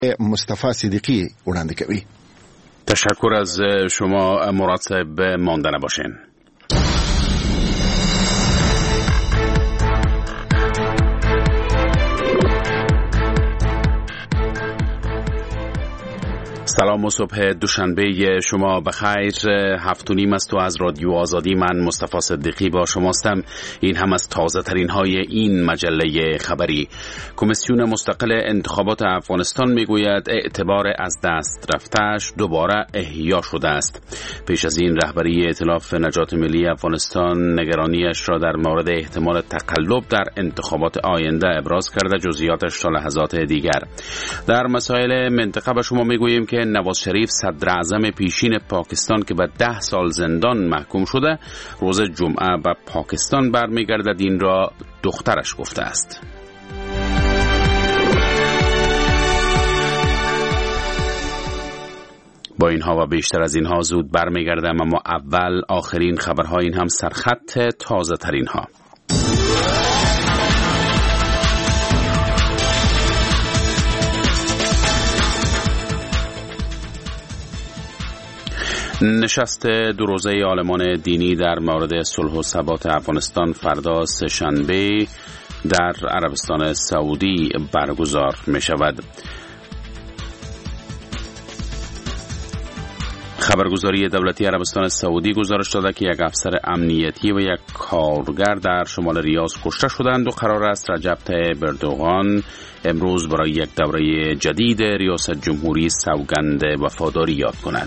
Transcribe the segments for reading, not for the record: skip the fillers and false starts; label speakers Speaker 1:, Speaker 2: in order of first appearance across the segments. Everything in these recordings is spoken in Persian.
Speaker 1: مصطفی صدیقی وړاندې کوي.
Speaker 2: تشکر از شما مراد صاحب، مانده نباشین. سلام و صبح دوشنبه شما بخیر. 7:30 است و از رادیو آزادی من مصطفی صدیقی با شماستم. این هم از تازه ترین های این مجله خبری. کمیسیون مستقل انتخابات افغانستان میگوید اعتبار از دست رفته‌اش دوباره احیا شده است. پیش از این رهبری ائتلاف نجات ملی افغانستان نگرانیش را در مورد احتمال تقلب در انتخابات آینده ابراز کرده. جزئیاتش تا لحظات دیگر. در مسائل منطقه به شما میگوییم که نواز شریف صدر اعظم پیشین پاکستان که به 10 سال زندان محکوم شده روز جمعه به پاکستان برمیگردد. این را دخترش گفته است. با اینها و بیشتر از اینها زود برمیگردم، اما اول آخرین خبرها، این هم سرخط تازه ترین ها. نشست 2 روزه عالمان دینی در مورد صلح و ثبات افغانستان فردا سه‌شنبه در عربستان سعودی برگزار می شود. خبرگزاری دولتی عربستان سعودی گزارش داده که یک افسر امنیتی و یک کارگر در شمال ریاض کشته شدند و قرار است رجب طیب اردوغان امروز برای یک دوره جدید ریاست جمهوری سوگند وفاداری یاد کند.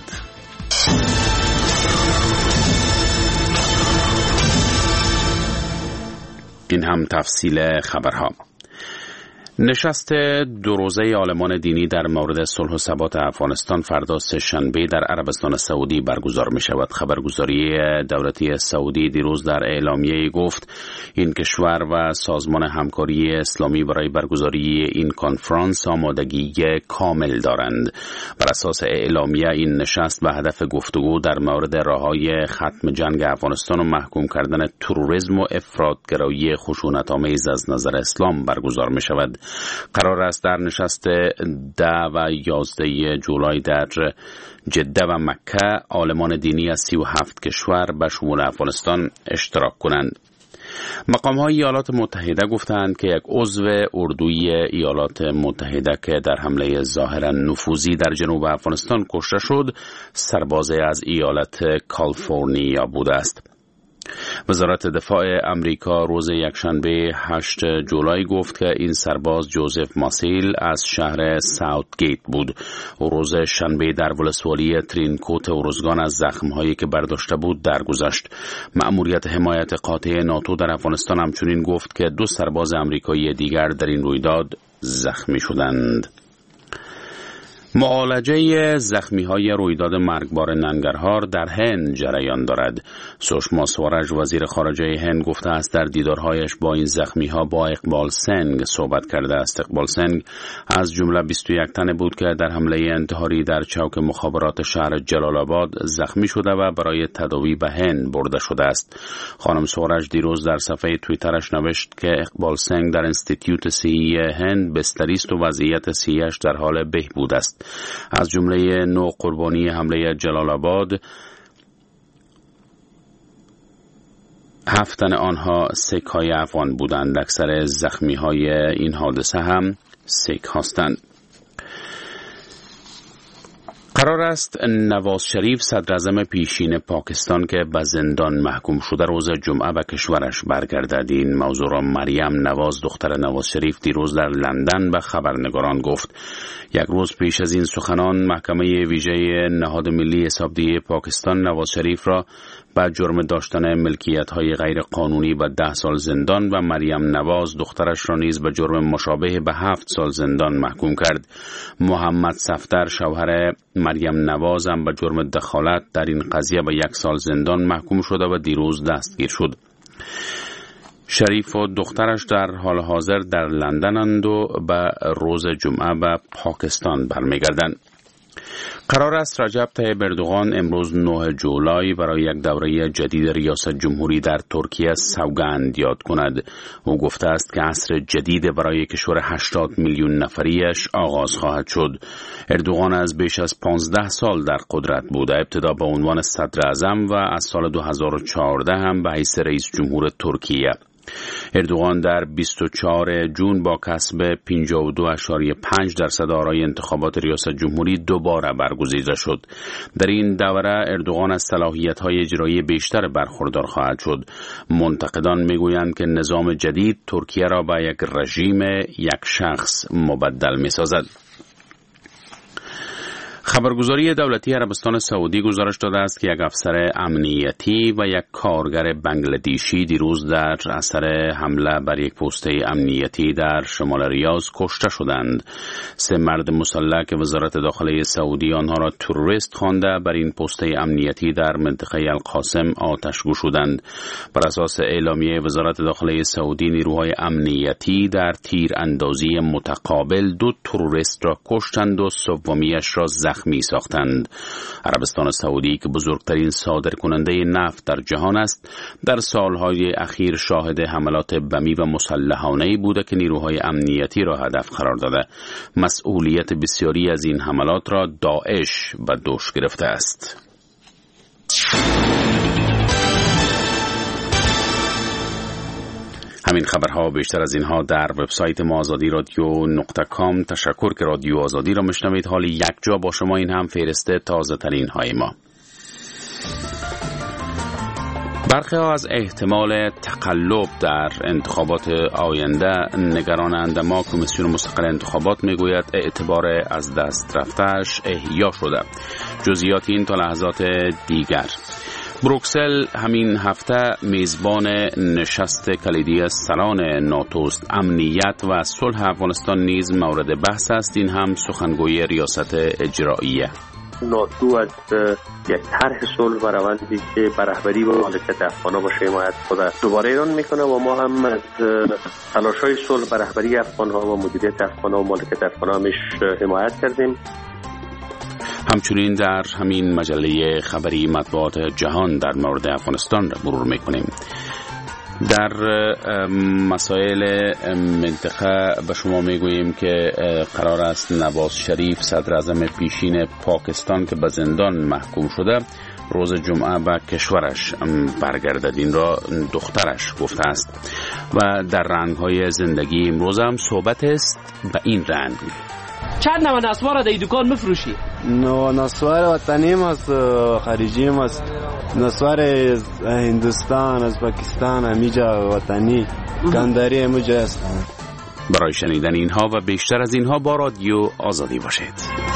Speaker 2: این هم تفصیل خبرها. نشست 2 روزه عالمان دینی در مورد صلح و ثبات افغانستان فردا سه‌شنبه در عربستان سعودی برگزار می شود. خبرگزاری دولتی سعودی دیروز در اعلامیه گفت این کشور و سازمان همکاری اسلامی برای برگزاری این کنفرانس آمادگی کامل دارند. بر اساس اعلامیه این نشست به هدف گفتگو در مورد راههای ختم جنگ افغانستان و محکوم کردن تروریسم و افراطگرایی خشونت‌آمیز از نظر اسلام برگزار می شود. قرار است در نشست 10 و 11 جولای در جده و مکه عالمان دینی از 37 کشور به شمول افغانستان اشتراک کنند. مقام‌های ایالات متحده گفتند که یک عضو اردوی ایالات متحده که در حمله ظاهراً نفوذی در جنوب افغانستان کشته شد سرباز از ایالت کالیفرنیا بوده است. وزارت دفاع امریکا روز یکشنبه 8 جولای گفت که این سرباز جوزف ماسیل از شهر ساوت گیت بود. او روز شنبه در ولسوالی ترینکوت اورزگان از زخم‌هایی که برداشته بود درگذشت. مأموریت حمایت قاطع ناتو در افغانستان همچنین گفت که 2 سرباز امریکایی دیگر در این رویداد زخمی شدند. معالجه زخمی‌های رویداد مرگبار ننگرهار در هند جریان دارد. سشما سوارج وزیر خارجه هند گفته است در دیدارهایش با این زخمی‌ها با اقبال سنگ صحبت کرده است. اقبال سنگ از جمله 21 تن بود که در حمله انتحاری در چوک مخابرات شهر جلال آباد زخمی شده و برای تداوی به هند برده شده است. خانم سوارج دیروز در صفحه توییترش نوشت که اقبال سنگ در انستیتیوت صحی هند بستری است و وضعیت صحیش در حال بهبود است. از جمله 9 قربانی حمله جلال آباد 7 تن آنها سیک‌های افغان بودند. اکثر زخمی‌های این حادثه هم سیک هستند. قرار است نواز شریف صدر اعظم پیشین پاکستان که به زندان محکوم شده روز جمعه به کشورش برگردد. این موضوع را مریم نواز دختر نواز شریف دیروز در لندن به خبرنگاران گفت. یک روز پیش از این سخنان محکمه ویژه نهاد ملی حسابدهی پاکستان نواز شریف را به جرم داشتن ملکیت‌های غیر قانونی به 10 سال زندان و مریم نواز دخترش را نیز به جرم مشابه به 7 سال زندان محکوم کرد. محمد صفدر شوهر مریم نواز هم به جرم دخالت در این قضیه به 1 سال زندان محکوم شده و دیروز دستگیر شد. شریف و دخترش در حال حاضر در لندنند و به روز جمعه به پاکستان برمیگردند. قرار است رجب طیب اردوغان امروز 9 جولای برای یک دوره جدید ریاست جمهوری در ترکیه سوگند یاد کند. او گفته است که عصر جدید برای کشور 80 میلیون نفریش آغاز خواهد شد. اردوغان از بیش از 15 سال در قدرت بوده، ابتدا به عنوان صدر اعظم و از سال 2014 هم به حیث رئیس جمهور ترکیه. اردوغان در 24 جون با کسب 52.5% آرای انتخابات ریاست جمهوری دوباره برگزیده شد. در این دوره اردوغان از صلاحیت‌های اجرایی بیشتر برخوردار خواهد شد. منتقدان میگویند که نظام جدید ترکیه را به یک رژیم یک شخص مبدل می‌سازد. خبرگزاری دولتی عربستان سعودی گزارش داده است که یک افسر امنیتی و یک کارگر بنگلادیشی دیروز در اثر حمله بر یک پست امنیتی در شمال ریاض کشته شدند. 3 مرد مسلح که وزارت داخله سعودی آنها را تروریست خوانده بر این پست امنیتی در منطقه القاسم آتش گشودند. بر اساس اعلامیه وزارت داخله سعودی، نیروهای امنیتی در تیر اندازی متقابل 2 تروریست را کشتند و سومیش را زخمی ساختند. عربستان سعودی که بزرگترین صادرکننده نفت در جهان است، در سالهای اخیر شاهد حملات بمی و مسلحانه‌ای بوده که نیروهای امنیتی را هدف قرار داده. مسئولیت بسیاری از این حملات را داعش به دوش گرفته است. همین خبرها بیشتر از اینها در وبسایت ما azadi.radio.com. تشکر که رادیو آزادی را میشنوید. حالی یک جا با شما، این هم فهرست تازه ترین های ما. برخی ها از احتمال تقلب در انتخابات آینده نگرانند، اما کمیسیون مستقل انتخابات میگوید اعتبار از دست رفته‌اش احیا شده. جزئیات این تا لحظات دیگر. بروکسل همین هفته میزبان نشست کلیدی سالن ناتوست. امنیت و صلح افغانستان نیز مورد بحث است. این هم سخنگوی ریاست اجراییه.
Speaker 3: ناتو از یک طرح صلح و روندی که بر رهبری و مالکیت افغان‌ها باشه حمایت خود دوباره ایران میکنه و ما هم از تلاش‌های صلح بر رهبری افغان‌ها و مدیریت افغان‌ها و مالکیت افغان‌ها حمایت کردیم.
Speaker 2: همچنین در همین مجله خبری مطبوعات جهان در مورد افغانستان را مرور میکنیم. در مسائل منطقه به شما میگوییم که قرار است نواز شریف صدر اعظم پیشین پاکستان که به زندان محکوم شده روز جمعه به کشورش برگردد. این را دخترش گفته است. و در رنگ‌های زندگی امروز هم صحبت است به این رنگ.
Speaker 4: چند نوع نسوار در دکان میفروشی؟
Speaker 5: نسوار وطنی است، خارجی است. نسوار از هندوستان، از پاکستان، همیجا وطنی گندری هموجا است.
Speaker 2: برای شنیدن اینها و بیشتر از اینها با رادیو آزادی باشید.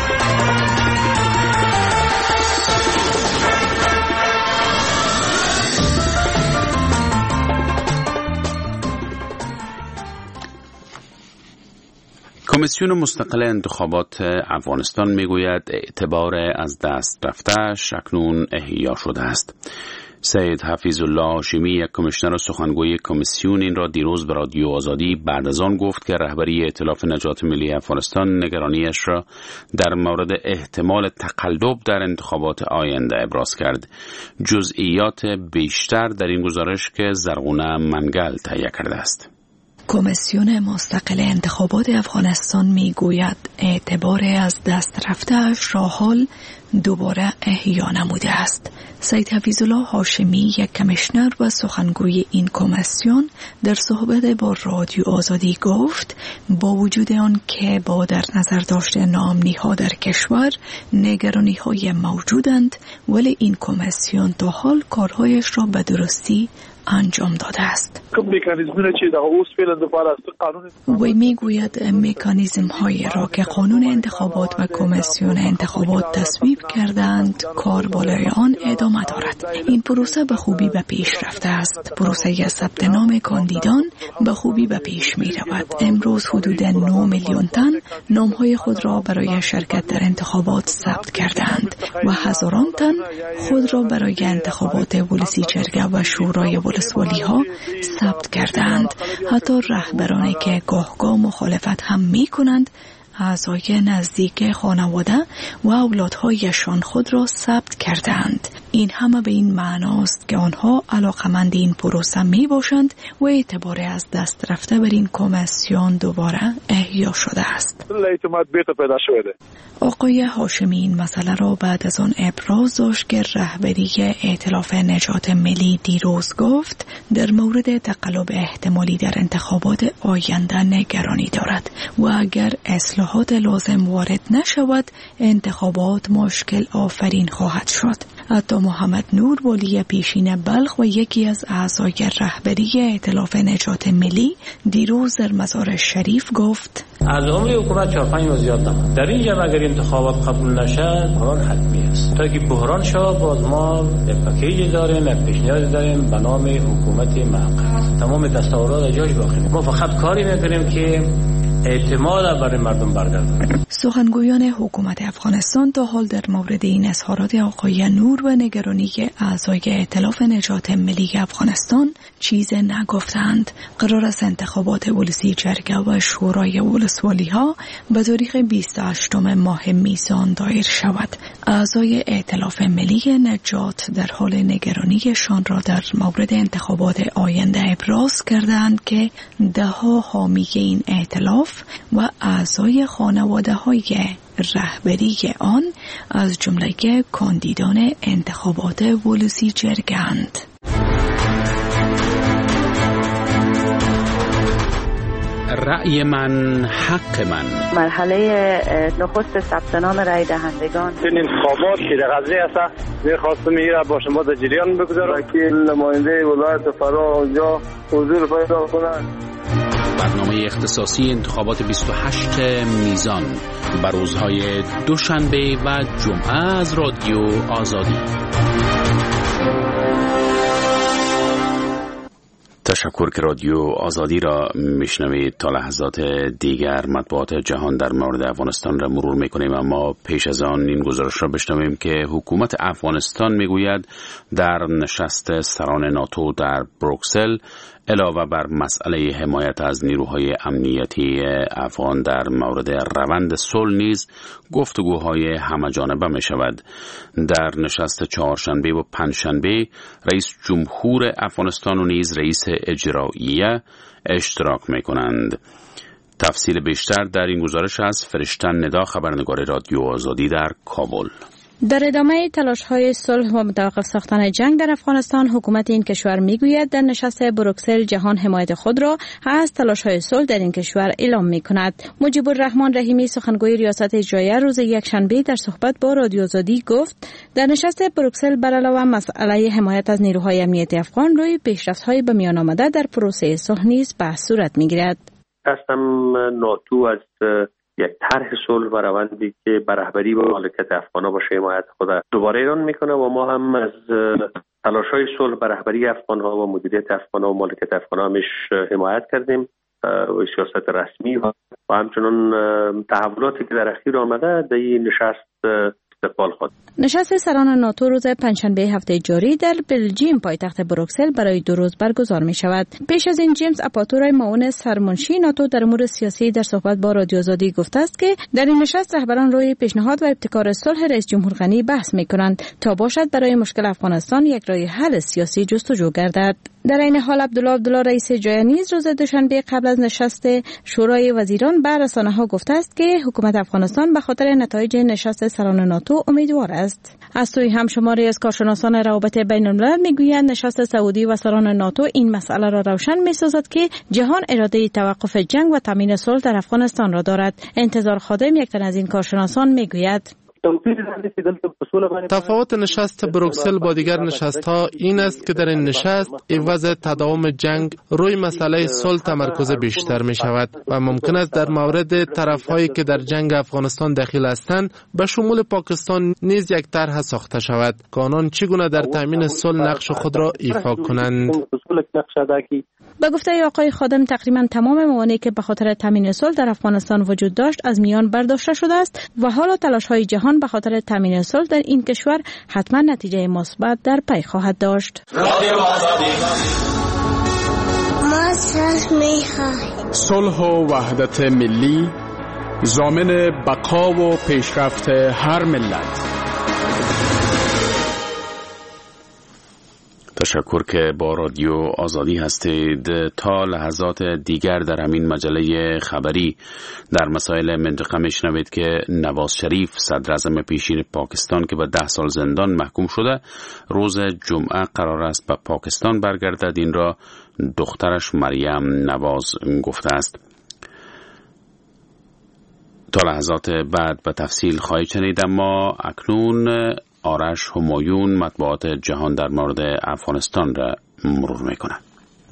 Speaker 2: کمیسیون مستقل انتخابات افغانستان میگوید اعتبار از دست رفته‌اش اکنون احیا شده است. سید حفیظ الله هاشمی، یک کمیشنر و سخنگوی کمیسیون، این را دیروز به رادیو آزادی بعد از آن گفت که رهبری ائتلاف نجات ملی افغانستان نگرانیش را در مورد احتمال تقلب در انتخابات آینده ابراز کرد. جزئیات بیشتر در این گزارش که زرغونه منگل تهیه کرده است.
Speaker 6: کمیسیون مستقل انتخابات افغانستان میگوید اعتبار از دست رفته‌اش را حال دوباره احیا نموده است. سید حفیظ الله هاشمی، یک کمیشنر و سخنگوی این کمیسیون، در صحبت با رادیو آزادی گفت با وجود آن که با در نظر داشتن ناامنی‌ها در کشور نگرانی‌های موجودند، ولی این کمیسیون تا حال کارهایش را به درستی انجام داده است. وی میگوید مکانیزم هایی را که قانون انتخابات و کمیسیون انتخابات تصویب کردند کار بالای آن ادامه دارد. این پروسه به خوبی به پیش رفته است. پروسه ثبت نام کاندیدان به خوبی به پیش می رود. امروز حدود 9 میلیون تن نام های خود را برای شرکت در انتخابات ثبت کردند و هزاران تن خود را برای انتخابات ولسی جرگه و شورای ولسوالی ها ثبت کردند. حتی رهبرانی که گاه مخالفت هم می کنند اعضای نزدیک خانواده و اولادهایشان خود را ثبت کردند. این همه به این معناست که آنها علاقمند این پروسه می باشند و اعتبار از دست رفته بر این کمیسیون دوباره احیا شده است. آقای هاشمی این مسئله را بعد از آن ابراز داشت که رهبری ائتلاف نجات ملی دیروز گفت در مورد تقلب احتمالی در انتخابات آینده نگرانی دارد و اگر اصلاحات لازم وارد نشود انتخابات مشکل آفرین خواهد شد. حتی محمد نور ولی پیشین بلخ و یکی از اعضای رهبری ائتلاف نجات ملی دیروز در مزار شریف گفت
Speaker 7: از عمر حکومت 4-5 ماه زیاد نماند. در این جمع اگر انتخابات قبول نشد بحران حتمی است. تا که بحران شد باز ما پکیج داریم، یک پیشنهاد داریم به نام حکومت موقت. تمام دستاورات جاش باقی. ما فقط کاری میکنیم که اعتماد برای مردم برگردانیم.
Speaker 6: سخنگویان حکومت افغانستان تا حال در مورد این اظهارات آقای نور و نگرانی اعضای ائتلاف نجات ملی افغانستان چیز نگفتند. قرار است انتخابات ولسی جرگه و شورای ولسوالی‌ها به تاریخ 28 ماه میزان دایر شود. اعضای ائتلاف ملی نجات در حال نگرانیشان را در مورد انتخابات آینده ابراز کردند که ده‌ها حامی این ائتلاف و اعضای خانواده‌های رهبری آن از جمله کاندیدان انتخابات ولسی جرگند.
Speaker 2: رأی من حق من.
Speaker 8: مرحله نخست ثبت نام رای دهندگان.
Speaker 9: این انتخابات که در قضیه است می‌خواستم میره با شما در جریان بگذارم که نماینده ولایت فرا اونجا حضور پیدا کنند.
Speaker 2: برنامه اختصاصی انتخابات 28 میزان بر روزهای دوشنبه و جمعه از رادیو آزادی. تشکر که رادیو آزادی را میشنوید. تا لحظات دیگر مطبوعات جهان در مورد افغانستان را مرور میکنیم، اما پیش از آن این گزارش را بشنویم که حکومت افغانستان میگوید در نشست سران ناتو در بروکسل علاوه بر مسئله حمایت از نیروهای امنیتی افغان در مورد روند صلح نیز گفتگوهای همه‌جانبه می شود. در نشست چهارشنبه و پنجشنبه رئیس جمهور افغانستان و نیز رئیس اجراییه اشتراک می کنند. تفصیل بیشتر در این گزارش از فرشته ندا، خبرنگار رادیو آزادی در کابل.
Speaker 10: در ادامه تلاش‌های صلح و متوقف ساختن جنگ در افغانستان، حکومت این کشور می‌گوید در نشست بروکسل جهان حمایت خود را از تلاش‌های صلح در این کشور اعلام می‌کند. مجیب الرحمن رحیمی سخنگوی ریاست اجراییه روز یکشنبه در صحبت با رادیو آزادی گفت در نشست بروکسل بر علاوه مسئله حمایت از نیروهای امنیتی افغان روی پیشرفت‌های به میان آمده در پروسه صلح نیز بحث صورت می‌گیرد.
Speaker 3: قسم ناتو از یک طرح صلح و روندی که بر رهبری و مالکیت افغان‌ها باشه حمایت خود دوباره اعلان میکنه و ما هم از تلاش‌های صلح بر رهبری افغان‌ها و مدیریت افغان‌ها و مالکیت افغان‌ها حمایت کردیم و سیاست رسمی و همچنان تحولاتی که در اخیر آمده در این نشست استقبال خود.
Speaker 10: نشست سران ناتو روز پنجشنبه هفته جاری در بلژیم پایتخت بروکسل برای 2 روز برگزار می شود. پیش از این جیمز آپاتورای معاون سرمنشی ناتو در امور سیاسی در صحبت با رادیو آزادی گفته است که در این نشست رهبران روی پیشنهاد و ابتکار صلح رئیس جمهور غنی بحث می کنند تا باشد برای مشکل افغانستان یک راه حل سیاسی جستجو گردد. در این حال عبدالله رئیس اجرایی نیز روز دوشنبه قبل از نشست شورای وزیران به رسانه‌ها گفته است که حکومت افغانستان به خاطر نتایج نشست سران ناتو امیدوار است. از سوی هم شماری از کارشناسان روابط بین‌الملل میگویند نشست سعودی و سران ناتو این مسئله را روشن می‌سازد که جهان اراده توقف جنگ و تامین صلح در افغانستان را دارد. انتظار خادم یک تن از این کارشناسان میگوید
Speaker 11: تفاوت نشست بروکسل با دیگر نشست‌ها این است که در این نشست عوض تداوم جنگ روی مسئله صلح تمرکز بیشتر می شود و ممکن است در مورد طرف‌هایی که در جنگ افغانستان دخیل هستند به شمول پاکستان نیز یک طرح ساخته شود که آنان چگونه در تامین صلح نقش خود را ایفا کنند.
Speaker 10: به گفته آقای خادم تقریبا تمام موانعی که به خاطر تامین صلح در افغانستان وجود داشت از میان برداشته شده است و حالا تلاش‌های جهان به خاطر تامین صلح در این کشور حتما نتیجه مثبت در پی خواهد داشت.
Speaker 12: صلح و وحدت ملی ضامن بقا و پیشرفت هر ملت.
Speaker 2: تشکر که با رادیو آزادی هستید. تا لحظات دیگر در همین مجله خبری در مسائل منطقه میشنوید که نواز شریف صدراعظم پیشین پاکستان که به 10 سال زندان محکوم شده روز جمعه قرار است به پاکستان برگردد. این را دخترش مریم نواز گفته است. تا لحظات بعد به تفصیل خواهید شنید، اما اکنون آرش همایون مطبوعات جهان در مورد افغانستان را مرور می‌کند.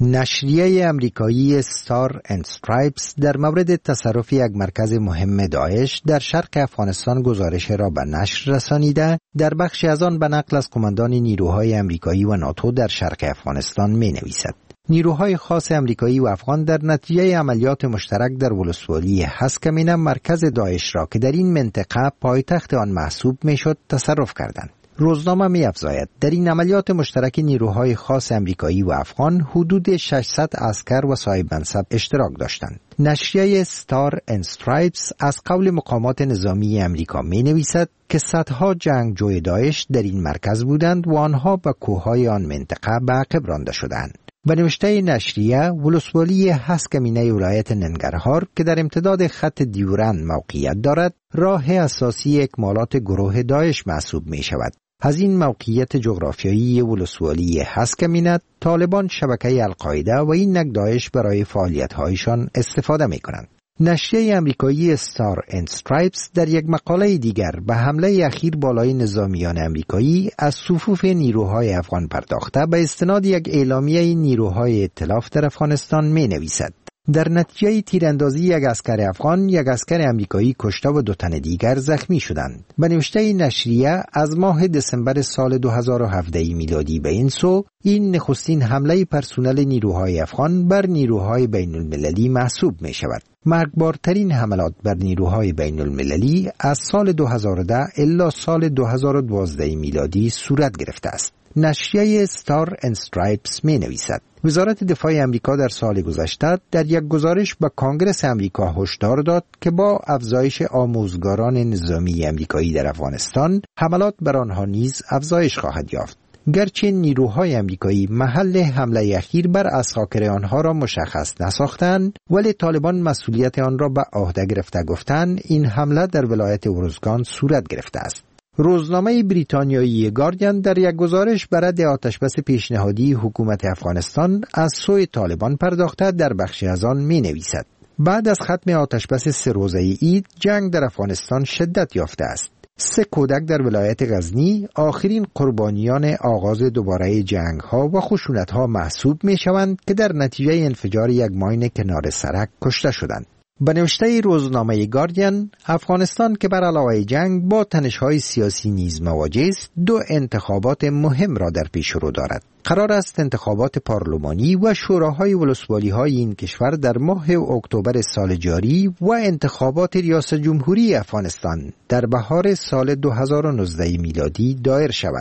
Speaker 13: نشریه امریکایی ستار اند استرایپس در مورد تصرف یک مرکز مهم داعش در شرق افغانستان گزارش را به نشر رسانیده. در بخشی از آن به نقل از قماندان نیروهای امریکایی و ناتو در شرق افغانستان می‌نویسد: نیروهای خاص امریکایی و افغان در نتیجه عملیات مشترک در ولسوالی هسکمینه مرکز داعش را که در این منطقه پایتخت آن محسوب میشد تصرف کردند. روزنامه می‌افزاید در این عملیات مشترک نیروهای خاص امریکایی و افغان حدود 600 عسکر و صاحب منصب اشتراک داشتند. نشریه ستار اند استرایپس از قول مقامات نظامی امریکا می‌نویسد که صدها جنگجوی داعش در این مرکز بودند و آنها به کوههای آن منطقه به عقب رانده شدند. به نوشته نشریه، ولسوالی هسکمینه ولایت ننگرهار که در امتداد خط دیورند موقعیت دارد، راه اساسی اکمالات گروه داعش محسوب می شود. از این موقعیت جغرافیایی ولسوالی هسکمینه، طالبان شبکه القاعده و این نگ داعش برای فعالیت‌هایشان استفاده می کنند. نشریه امریکایی ستار اند استرایپس در یک مقاله دیگر به حمله اخیر بالای نظامیان امریکایی از صفوف نیروهای افغان پرداخته به استناد یک اعلامیه نیروهای ائتلاف در افغانستان می نویسد: در نتیجه تیراندازی یک اسکر افغان، یک اسکر امریکایی کشته و 2 تن دیگر زخمی شدند. به نوشته نشریه، از ماه دسامبر سال 2017 میلادی به این سو، این نخستین حمله پرسنل نیروهای افغان بر نیروهای بین المللی محسوب می شود. مرگبارترین حملات بر نیروهای بین المللی از سال 2010 الی سال 2012 میلادی صورت گرفته است. نشریه ستار اند استرایپس می نویسد: وزارت دفاع امریکا در سال گذشته در یک گزارش به کانگرس امریکا هشدار داد که با افزایش آموزگاران نظامی امریکایی در افغانستان، حملات بر آنها نیز افزایش خواهد یافت. گرچه نیروهای امریکایی محل حمله اخیر بر اساکر آنها را مشخص نساختند، ولی طالبان مسئولیت آن را به عهده گرفته گفتند این حمله در ولایت ارزگان صورت گرفته است. روزنامه بریتانیایی گاردین در یک گزارش بر رد آتشبس پیشنهادی حکومت افغانستان از سوی طالبان پرداخته در بخشی از آن می نویسد: بعد از ختم آتشبس 3 روزه عید، جنگ در افغانستان شدت یافته است. 3 کودک در ولایت غزنی آخرین قربانیان آغاز دوباره جنگ ها و خشونت ها محسوب می شوند که در نتیجه انفجار یک ماین کنار سرک کشته شدند. به نوشته روزنامه گاردین، افغانستان که بر علاوه جنگ با تنش‌های سیاسی نیز مواجه است، 2 انتخابات مهم را در پیش رو دارد. قرار است انتخابات پارلمانی و شوراهای ولسوالی‌های این کشور در ماه اکتبر سال جاری و انتخابات ریاست جمهوری افغانستان در بهار سال 2019 میلادی دایر شود.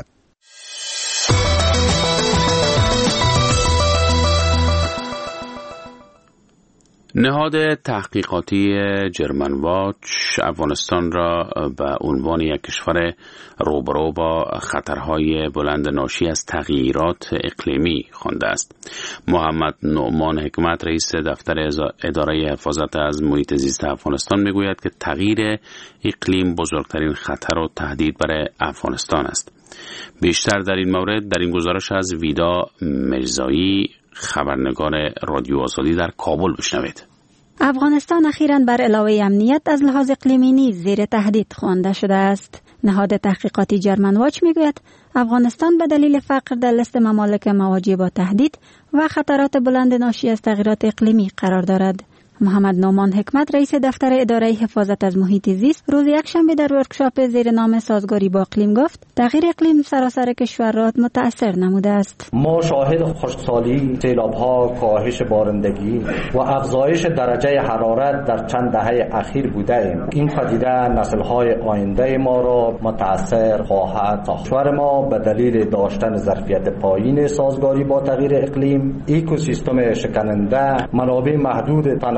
Speaker 2: نهاد تحقیقاتی جرمن واچ افغانستان را به عنوان یک کشور روبرو با خطرهای بلند ناشی از تغییرات اقلیمی خوانده است. محمد نعمان حکمت رئیس دفتر اداره حفاظت از محیط زیست افغانستان میگوید که تغییر اقلیم بزرگترین خطر و تهدید برای افغانستان است. بیشتر در این مورد در این گزارش از ویدا مرزایی، خبرنگار رادیو آزادی در کابل بشنوید.
Speaker 10: افغانستان اخیراً بر علاوه امنیت از لحاظ اقلیمی نیز زیر تهدید خوانده شده است. نهاد تحقیقاتی جرمن واچ میگوید افغانستان به دلیل فقر در لیست ممالک مواجه با تهدید و خطرات بلند ناشی از تغییرات اقلیمی قرار دارد. محمد نعمان حکمت رئیس دفتر اداره حفاظت از محیط زیست روز یکشنبه در ورکشاپ زیر نام سازگاری با اقلیم گفت تغییر اقلیم سراسر کشور را متاثر نموده است.
Speaker 14: ما شاهد خشکسالی، سیلاب‌ها، کاهش بارندگی و افزایش درجه حرارت در چند دهه اخیر بودیم. این پدیده نسل‌های آینده ما را متاثر خواهد ساخت. کشور ما به دلیل داشتن ظرفیت پایین سازگاری با تغییر اقلیم، اکوسیستم شکننده، منابع محدود تنوع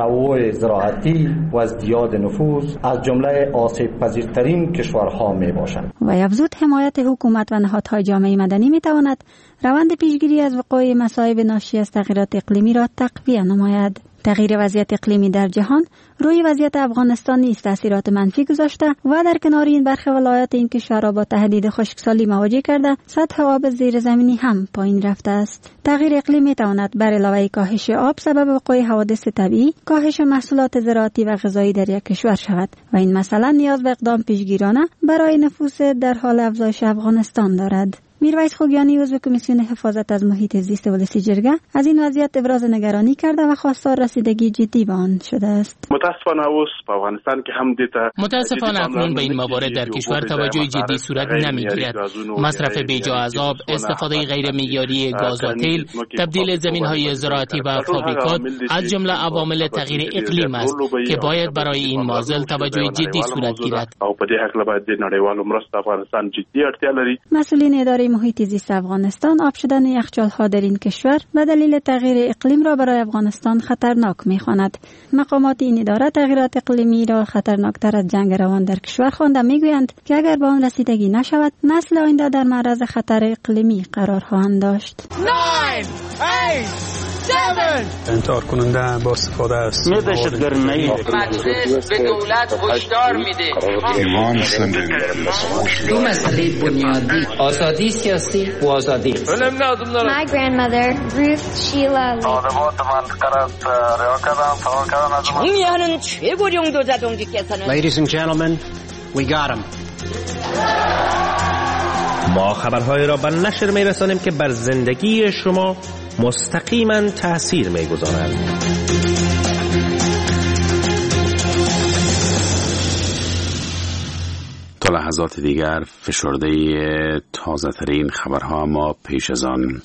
Speaker 14: تنوع زراعتی و ازدیاد نفوذ از جمله آسیب پذیرترین کشورها می باشند.
Speaker 10: و افزود حمایت حکومت و نهادهای جامعه مدنی می تواند روند پیشگیری از وقوع مصائب ناشی از تغییرات اقلیمی را تقویت نماید. تغییر وضعیت اقلیمی در جهان روی وضعیت افغانستان نیز تاثیرات منفی گذاشته و در کنار این برخی ولایات این کشور را با تهدید خشکسالی مواجه کرده، سطح آب زیرزمینی هم پایین رفته است. تغییر اقلیم می تواند بر علاوه کاهش آب سبب وقوع حوادث طبیعی، کاهش محصولات زراعتی و غذایی در یک کشور شود و این مسئله نیاز به اقدام پیشگیرانه برای نفوذ در حال افزایش افغانستان دارد. میرویس خوگیانی عضو کمیسیون حفاظت از محیط زیست ولسی جرگه از این وضعیت ابراز نگرانی کرده و خواستار رسیدگی جدی به آن شده است.
Speaker 15: متاسفانه اکنون به این موارد در کشور توجه جدی صورت نمیگیرد. مصرف بیجا از آب، استفاده غیر معیاری گاز و تیل، تبدیل زمین‌های زراعتی و فابریکات از جمله عوامل تغییر اقلیم است که باید برای این معضل توجه جدی صورت گیرد.
Speaker 10: مسئولین اداره محیط زیست افغانستان آب شدن یخچال‌ها در این کشور به دلیل تغییر اقلیم را برای افغانستان خطرناک می‌خواند. مقامات این اداره تغییرات اقلیمی را خطرناکتر از جنگ روان در کشور خوانده می‌گویند که اگر به آن رسیدگی نشود نسل آینده در معرض خطر اقلیمی قرار خواهند داشت.
Speaker 16: 9 8 7
Speaker 17: انتحار کننده با استفاده است.
Speaker 18: مجلس به دولت هشدار میده
Speaker 19: دو مسئله بنیادی، آزادی سیاسی و آزادی.
Speaker 20: My grandmother Ruth Sheila Lee.
Speaker 21: Ladies and gentlemen, we got him.
Speaker 22: ما خبرهای را به نشر می‌رسانیم که بر زندگی شما مستقیما تأثیر می‌گذارند.
Speaker 2: تا لحظات دیگر فشرده تازه ترین خبرها ما پیش از آن.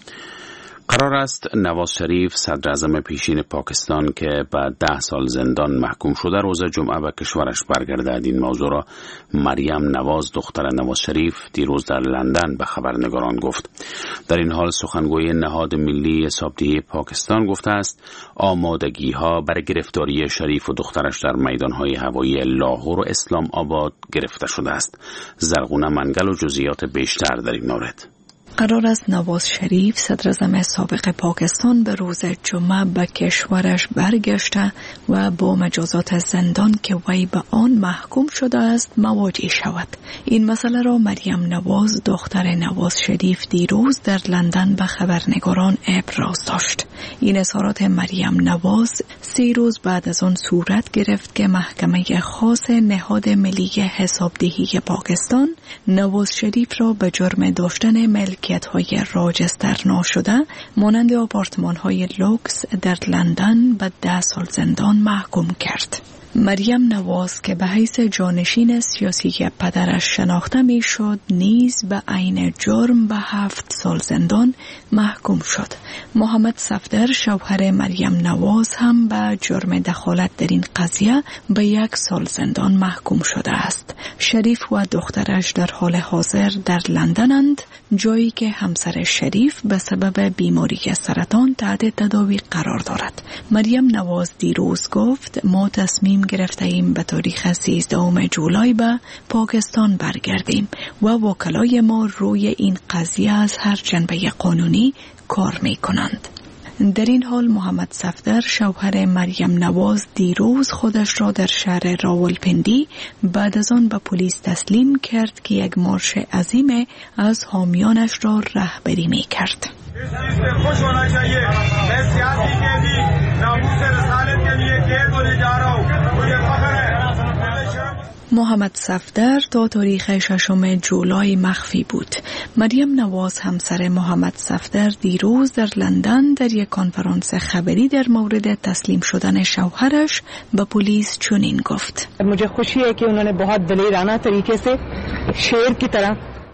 Speaker 2: قرار است نواز شریف صدر اعظم پیشین پاکستان که بعد 10 سال زندان محکوم شده روز جمعه به کشورش برگردد. این موضوع را مریم نواز دختر نواز شریف دیروز در لندن به خبرنگاران گفت. در این حال سخنگوی نهاد ملی حسابدهی پاکستان گفته است آمادگی ها برای گرفتاری شریف و دخترش در میدانهای هوایی لاهور و اسلام آباد گرفته شده است. زرغونه منگل و جزئیات بیشتر در این مورد.
Speaker 6: قرار است نواز شریف صدر اعظم سابق پاکستان به روز جمعه به کشورش برگشته و با مجازات زندان که وی به آن محکوم شده است مواجه شود. این مسئله را مریم نواز دختر نواز شریف دیروز در لندن به خبرنگاران ابراز داشت. این اظهارات مریم نواز 3 روز بعد از آن صورت گرفت که محکمه خاص نهاد ملی حسابدهی پاکستان نواز شریف را به جرم داشتن ملکیت‌های راجستر ناشده مانند آپارتمان‌های لوکس در لندن به 10 سال زندان محکوم کرد. مریم نواز که به حیث جانشین سیاسی پدرش شناخته می شد نیز به عین جرم به 7 سال زندان محکوم شد. محمد صفدر شوهر مریم نواز هم به جرم دخالت در این قضیه به 1 سال زندان محکوم شده است. شریف و دخترش در حال حاضر در لندنند، جایی که همسر شریف به سبب بیماری سرطان تحت تداوی قرار دارد. مریم نواز دیروز گفت ما تصمیم گرفته ایم به تاریخ 13 جولای به پاکستان برگردیم و وکلای ما روی این قضیه از هر جنبه قانونی کار می کنند. در این حال محمد صفدر شوهر مریم نواز دیروز خودش را در شهر راولپندی بعد از آن به پلیس تسلیم کرد که یک مارش عظیم از حامیانش را رهبری می کرد. محمد صفدر تا تاریخ 6 جولای مخفی بود. مریم نواز همسر محمد صفدر دیروز در لندن در یک کنفرانس خبری در مورد تسلیم شدن شوهرش به پلیس چنین گفت:
Speaker 23: मुझे खुशी है कि उन्होंने बहुत दिलेराना तरीके से शेर की तरह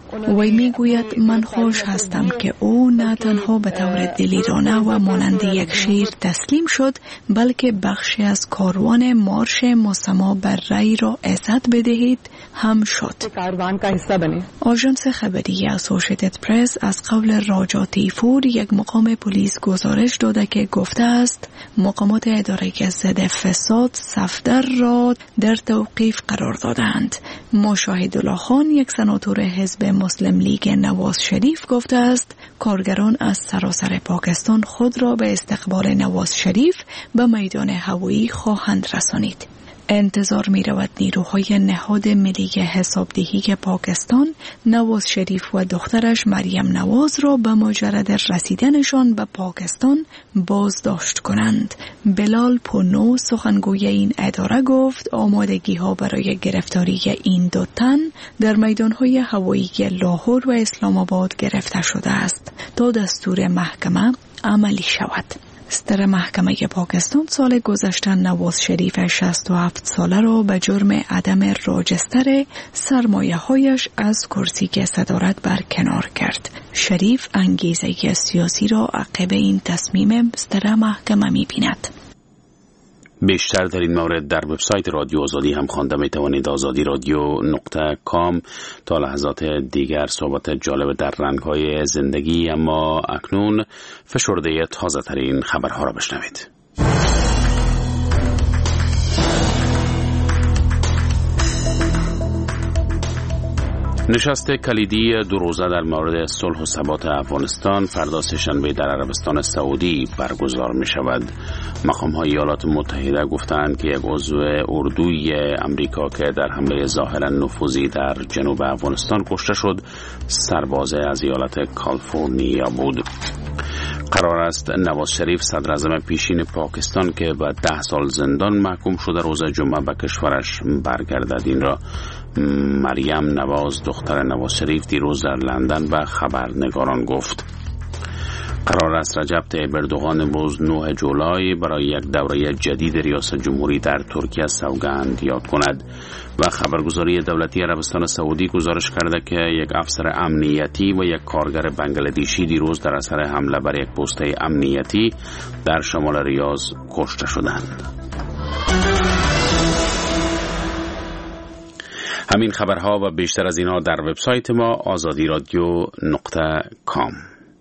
Speaker 6: وی میگوید من خوش هستم که او نه تنها به طور دلیرانه و مانند یک شیر تسلیم شد، بلکه بخشی از کاروان مارش مسما بر رای را عزت بدهید هم شد. آژانس خبری اسوشیتد پرس از قول راجا تیفور، یک مقام پلیس گزارش داده که گفته است مقامات اداره ضد فساد صفدر را در توقیف قرار دادند. مشاهدالله خان، یک سناتور حزب مسلم لیگ نواز شریف، گفته است کارگران از سراسر پاکستان خود را به استقبال نواز شریف به میدان هوایی خواهند رسانید. انتظار می رود نیروهای نهاد ملی حسابدهی پاکستان نواز شریف و دخترش مریم نواز را به مجرد رسیدنشان به پاکستان بازداشت کنند. بلال پونو، سخنگوی این اداره، گفت آمادگی ها برای گرفتاری این دو تن در میدانهای هوایی لاهور و اسلام آباد گرفته شده است تا دستور محکمه عملی شود. ستر محکمه پاکستان سال گذشته نواز شریف 67 ساله را به جرم عدم راجستر سرمایه هایش از کرسی صدارت برکنار کرد. شریف انگیزه سیاسی را عقب این تصمیم ستر محکمه می بیند.
Speaker 2: بیشتر در این مورد در وبسایت رادیو آزادی هم خوانده می توانید. azadiradyo.com. تا لحظات دیگر صحبت جالب در رنگ‌های زندگی، اما اکنون فشرده تازه ترین خبرها را بشنوید. نشست کلیدی دو روزه در مورد صلح و ثبات افغانستان فردا سه‌شنبه در عربستان سعودی برگزار می شود. مقام‌های ایالات متحده گفتند که یک عضو اردوی امریکا که در حمله ظاهراً نفوذی در جنوب افغانستان کشته شد، سرباز از ایالت کالیفرنیا بود. قرار است نواز شریف صدراعظم پیشین پاکستان که به 10 سال زندان محکوم شده روز جمعه به کشورش برگردد. این را مریم نواز، دختر نواز شریف، دیروز در لندن به خبرنگاران گفت. قرار است رجب طیب اردوغان امروز 9 جولای برای یک دوره جدید ریاست جمهوری در ترکیه سوگند یاد کند و خبرگزاری دولتی عربستان سعودی گزارش کرده که یک افسر امنیتی و یک کارگر بنگلادیشی دیروز در اثر حمله بر یک پست امنیتی در شمال ریاض کشته شدند. همین خبرها و بیشتر از اینها در وبسایت ما azadiradyo.com.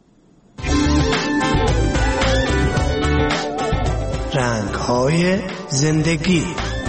Speaker 1: رنگ‌های زندگی.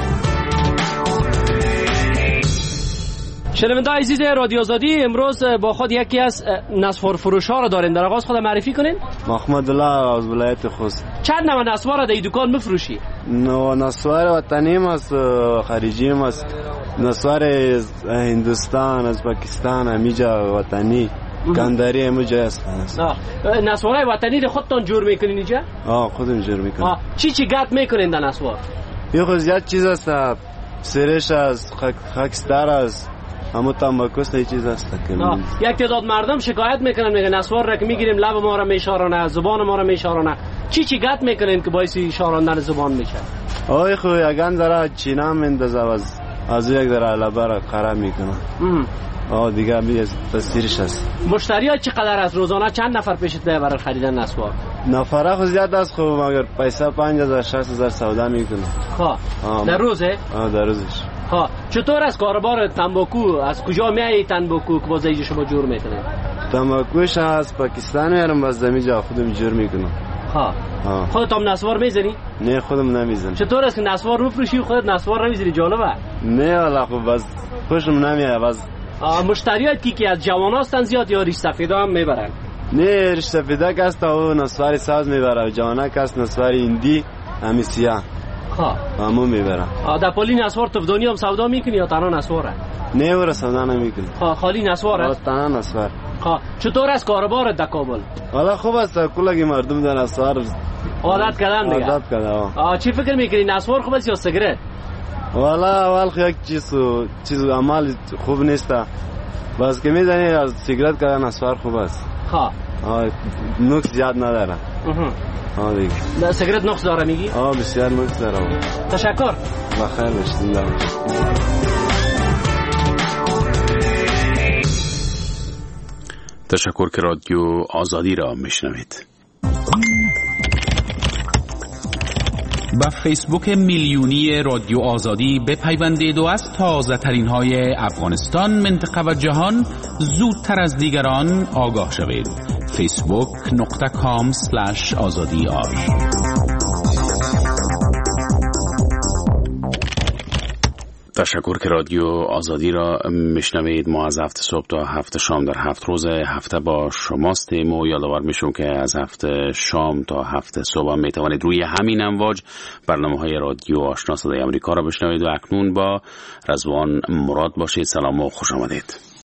Speaker 4: شنوندگان عزیز رادیو آزادی، امروز با خود یکی از نسوار فروش‌ها را داریم. در آغاز خود معرفی کنین.
Speaker 5: محمد الله از ولایت خوست.
Speaker 4: چند نوع نسوار را در این دکان می‌فروشی؟
Speaker 5: نسوار وطنی است، خارجی است. نسوار از هندوستان، از پاکستان، همیجا وطنی. کندری همونجا است.
Speaker 4: نسوارای وطنی رو خودتون جور میکنین اینجا؟
Speaker 5: خودم جور میکنم.
Speaker 4: چی گرد میکنین در نسوار؟
Speaker 5: یه خود زیاد چیز است، سرش است، خاکستر است، همون تنباکو است، یه چیز است.
Speaker 4: یک تعداد مردم شکایت میکنن، میگن نسوار را که میگیریم لب ما را میشارانه، زبان ما را میشارانه. چی گرد میکنین که باعث شاراندن زبان میشه؟
Speaker 5: خود یگان ذره چینا میندازه از یک ذره لبه را خراب میکنه. دیگه بسیرش است.
Speaker 4: مشتری ها چقدر از روزانه چند نفر پیشت میاد برای خریدن نسوار؟
Speaker 5: نفره خود زیاد است، خب مگر پیسه 5000 60,000 سودا میکنه.
Speaker 4: در روزه؟
Speaker 5: در روزش.
Speaker 4: چطور از کاروبار تنباکو، از کجا میای تنباکو که باز اینجا شما جور میکنید؟
Speaker 5: تنباکوش از پاکستان میارم، باز اینجا خودم جور میکنم.
Speaker 4: خودت هم نسوار میزنی؟
Speaker 5: نه خودم نمیزنم.
Speaker 4: چطور است که نسوار میفروشی و خودت نسوار نمیزنی؟ جالبه.
Speaker 5: نه والا خب باز خوشم نمیاد. باز
Speaker 4: مشتریات کی از جوان هستن زیاد یا ریش سفیدا هم میبرن؟
Speaker 5: نه ریش سفیدا که است او نسواری ساز میبره، جوانا که است نسواری هندی همی سیاه همون میبره.
Speaker 4: در پلی نسوار تو دنیا هم سودا میکنی یا تنها نسواره؟
Speaker 5: نه ور سودا نمیکنی.
Speaker 4: خالی نسوار است؟
Speaker 5: تنها نسوار.
Speaker 4: چطور است کاروبار در کابل؟
Speaker 5: والا خوب است، کلگی مردم در نسوار
Speaker 4: عادت کردن دیگه.
Speaker 5: عادت کردن.
Speaker 4: چی فکر میکنی، نسوار خوب است یا سیگارت؟
Speaker 5: والا اول یک چیز عمل خوب نیست، بس که میزنی از سیگارت کردن نسوار خوب است. نقص زیاد نداره.
Speaker 4: دیگه سیگارت نقص داره میگی؟
Speaker 5: بسیار نقص داره.
Speaker 4: تشکر.
Speaker 5: بخیر باشید.
Speaker 2: تشکر که رادیو آزادی را میشنوید.
Speaker 7: با فیسبوک میلیونی رادیو آزادی بپیوندید و از تازه ترین های افغانستان، منطقه و جهان زودتر از دیگران آگاه شوید. facebook.com/azadi.
Speaker 2: تشکر که رادیو آزادی را میشنوید. ما از 7 صبح تا 7 شام در 7 روز هفته با شماستیم و یادآور میشم که از 7 شام تا 7 صبح میتوانید روی همین امواج برنامه‌های رادیو آشنا صدای آمریکا را بشنوید و اکنون با رضوان مراد باشید. سلام و خوش آمدید.